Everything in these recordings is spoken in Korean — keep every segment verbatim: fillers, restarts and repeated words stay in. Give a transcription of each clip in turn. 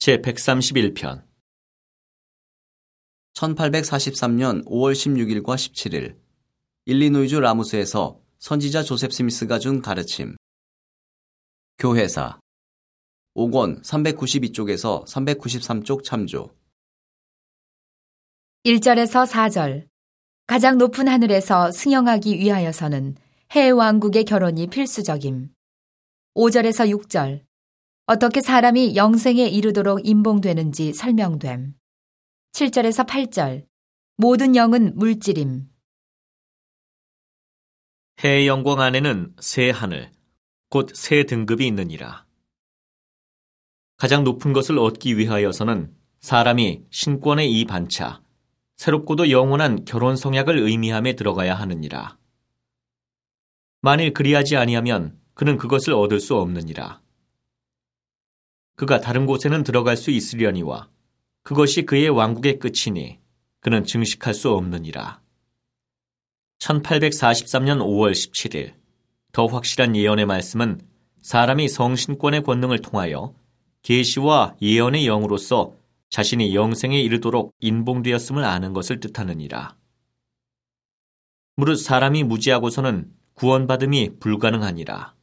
제백삼십일 편 천팔백사십삼 년 오월 십육일과 십칠일 일리노이주 라무스에서 선지자 조셉 스미스가 준 가르침. 교회사 옥원 삼백구십이 쪽에서 삼백구십삼 쪽 참조. 일 절에서 사 절. 가장 높은 하늘에서 승영하기 위하여서는 해 왕국의 결혼이 필수적임. 오 절에서 육 절. 어떻게 사람이 영생에 이르도록 임봉되는지 설명됨. 칠 절에서 팔 절. 모든 영은 물질임. 해의 영광 안에는 세 하늘, 곧 세 등급이 있느니라. 가장 높은 것을 얻기 위하여서는 사람이 신권의 이 반차, 새롭고도 영원한 결혼 성약을 의미함에 들어가야 하느니라. 만일 그리하지 아니하면 그는 그것을 얻을 수 없느니라. 그가 다른 곳에는 들어갈 수 있으려니와 그것이 그의 왕국의 끝이니 그는 증식할 수 없느니라. 천팔백사십삼 년 오월 십칠일 더 확실한 예언의 말씀은 사람이 성신권의 권능을 통하여 계시와 예언의 영으로서 자신이 영생에 이르도록 인봉되었음을 아는 것을 뜻하느니라. 무릇 사람이 무지하고서는 구원받음이 불가능하니라.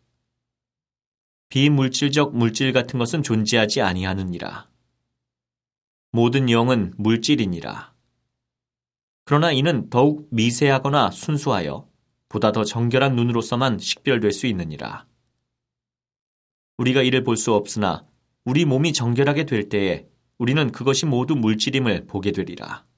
비물질적 물질 같은 것은 존재하지 아니하느니라. 모든 영은 물질이니라. 그러나 이는 더욱 미세하거나 순수하여 보다 더 정결한 눈으로서만 식별될 수 있느니라. 우리가 이를 볼 수 없으나 우리 몸이 정결하게 될 때에 우리는 그것이 모두 물질임을 보게 되리라.